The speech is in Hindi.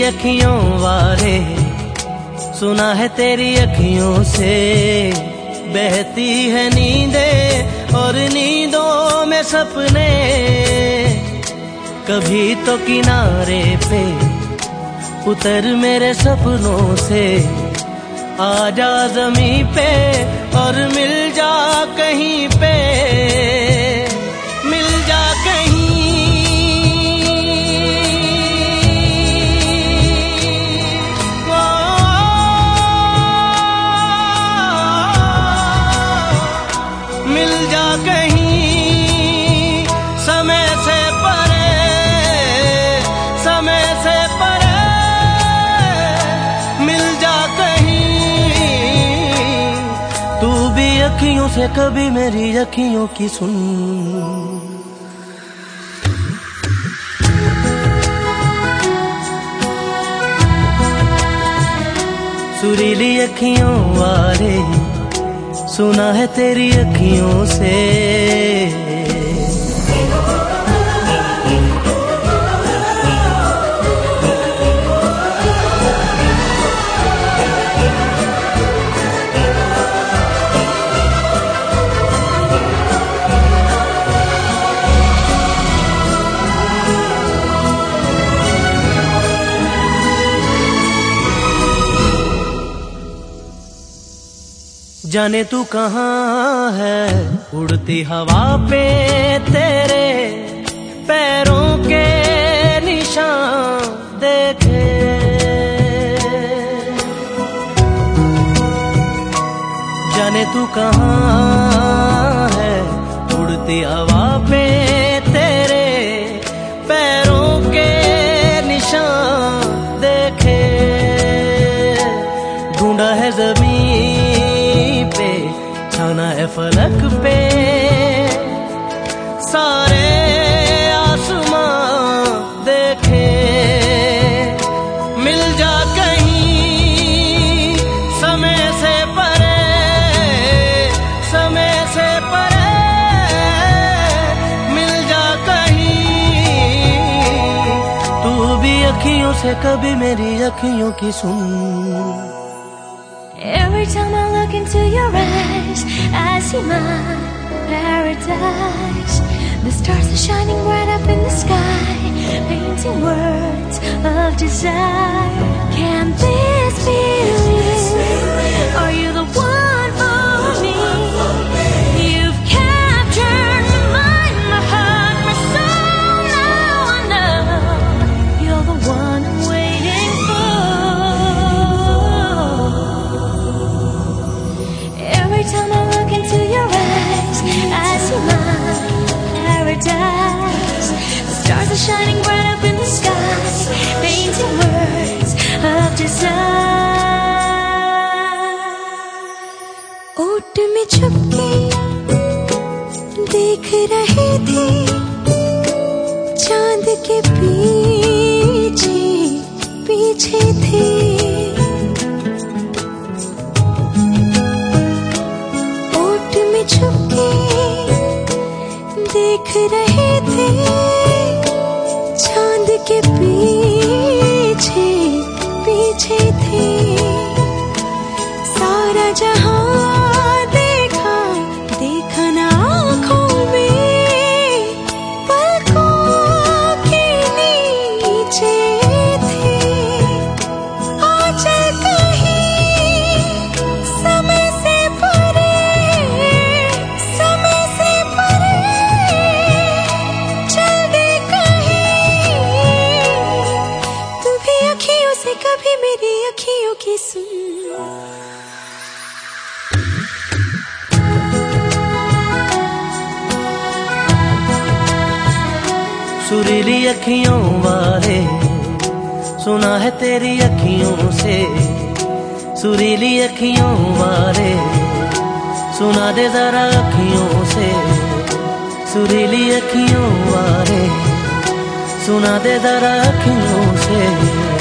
अखियों वाले, सुना है तेरी अखियों से बहती है नींदें और नींदों में सपने। कभी तो किनारे पे उतर मेरे सपनों से, आजा ज़मीं पे और मिल जा कहीं पे, मिल जा कहीं। मिल जा कहीं समय से परे, समय से परे। मिल जा कहीं तू भी अखियों से कभी मेरी अखियों की सुन। सुरीली अखियों वाले, सुना है तेरी अखियों से। जाने तू कहाँ है, उड़ती हवा पे तेरे पैरों के निशान देखे। जाने तू कहाँ है, उड़ती हवा पे तेरे पैरों के निशान देखे। ढूंढा है ज़मीन पे, छाना है फलक पे, सारे आसमां देखे। मिल जा कहीं समय से परे, समय से परे। मिल जा कहीं तू भी अखियों से कभी मेरी अखियों की सुन। Every time I look into your eyes, I see my paradise. The stars are shining bright up in the sky, painting words of desire. Can this be real? Are you the one for me? You've captured my mind, my heart, my soul. Now I know you're the one I'm waiting for. Every time I look into your eyes, I see my paradise. The stars are shining bright up in the sky, painting words of desire. ओट में छुपके देख रहे थे, चांद के पीछे पीछे थे। छुपके देख रहे थे, चांद के पीछे पीछे थे। सारा जहां देखा, देखा ना आँखों में, पलकों के नीचे थे। आंचल कहीं समय से परे, समय से परे। चल दे कहीं तू भी अखियों से कभी मेरी अखियों की सुन। सुरीली अखियों वाले, सुना है तेरी अखियों से। सुरीली अखियों वाले, सुना दे जरा अखियों से। सुरीली अखियों वाले, सुना दे जरा अखियों से।